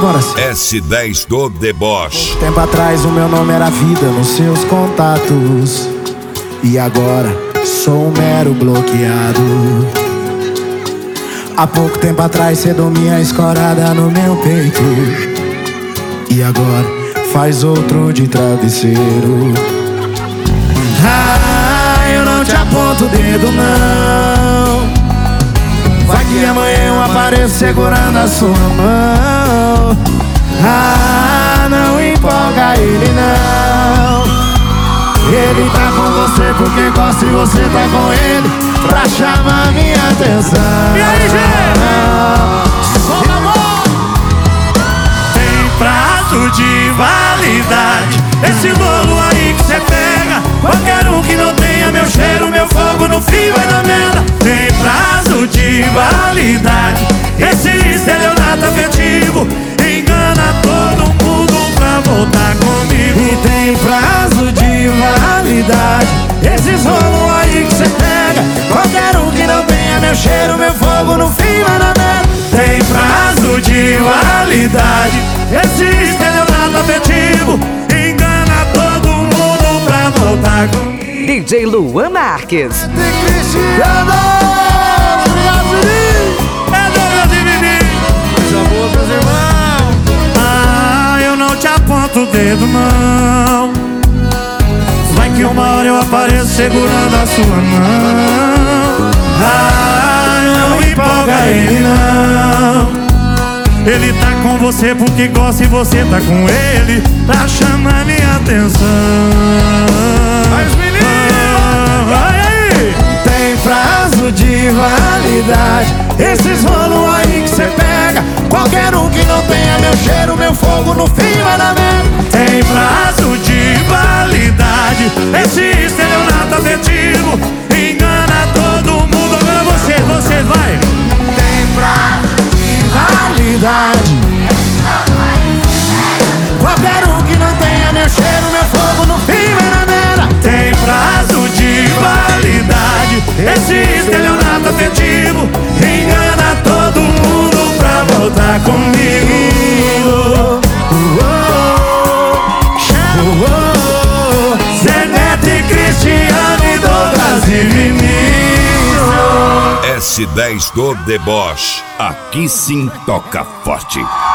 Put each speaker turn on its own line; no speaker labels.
Simbora.
S10 do deboche.
Tempo atrás o meu nome era vida nos seus contatos, e agora sou um mero bloqueado. Há pouco tempo atrás cê dormia escorada no meu peito, e agora faz outro de travesseiro. Eu não te aponto o dedo não. Vai que amanhã eu apareço segurando a sua mão. Não empolga ele não. Ele tá com você porque gosta e você tá com ele pra chamar minha atenção.
E aí, gente? Solta a mão! Tem prazo de validade esse bolo aí que cê pega. Qualquer um que não tenha meu cheiro, meu fogo no fio vai dar merda. Tem prazo de validade esse estelionato afetivo engana todo mundo pra voltar comigo.
E tem prazo de validade esses rolos aí que cê pega. Qualquer um que não tenha meu cheiro, meu fogo no fio vai dar merda.
Tem prazo de validade esse estelionato afetivo engana todo mundo pra voltar comigo.
DJ Luan Marques.
Tem Cristiano. Obrigado, Juninho.
É Douglas e Vivi.
Coisa boa, meus irmãos.
Eu não te aponto o dedo não. Vai que uma hora eu apareço segurando a sua mão. Não empolga ele não. Ele tá com você porque gosta e você tá com ele pra chamar minha atenção.
Mas menino,
vai aí!
tem prazo de validade esses rolos aí que cê pega. Qualquer um que não tenha meu cheiro, meu fogo no fim vai dar merda.
Tem prazo de validade esse estelionato afetivo engana todo mundo. Agora você vai!
Tem prazo de validade qualquer um que não tenha meu cheiro, meu fogo no fim vai dar merda.
Tem prazo de validade esse estelionato afetivo engana todo mundo pra voltar comigo. Zé Neto e Cristiano e Douglas e Vinícius.
S10 do deboche. Aqui sim toca forte.